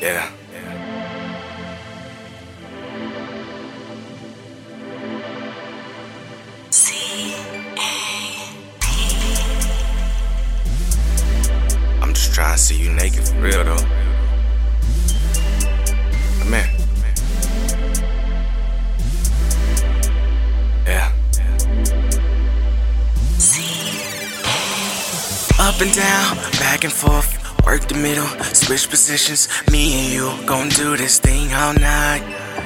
Yeah. I'm just trying to see you naked for real though. Come here. Yeah. Up and down, back and forth, work the middle, switch positions. Me and you gon' do this thing all night.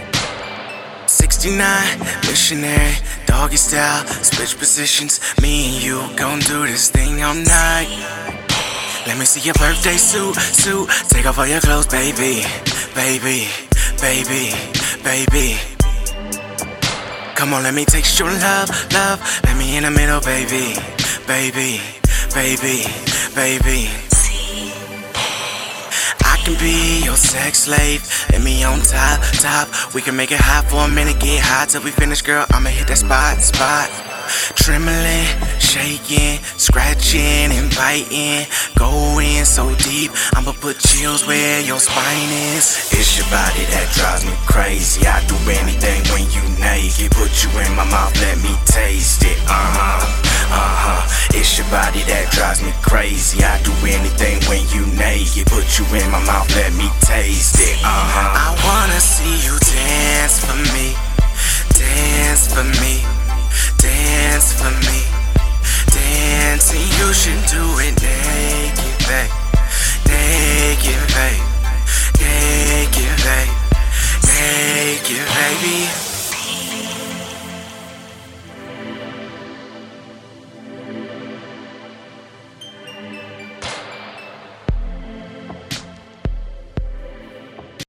69, missionary, doggy style, switch positions. Me and you gon' do this thing all night. Let me see your birthday suit. Take off all your clothes, baby. Baby. Come on, let me taste your love. Let me in the middle, baby. I can be your sex slave. Let me on top. We can make it hot for a minute, get hot till we finish, girl. I'ma hit that spot. Trembling, shaking, scratching and biting. Going so deep, I'ma put chills where your spine is. It's your body that drives me crazy. I do anything when you naked. Put you in my mouth, let me taste it. It's your body that drives me crazy. I do anything when you naked. Put you in my mouth, let me taste it. I wanna see you dance for me. Dance for me. Dance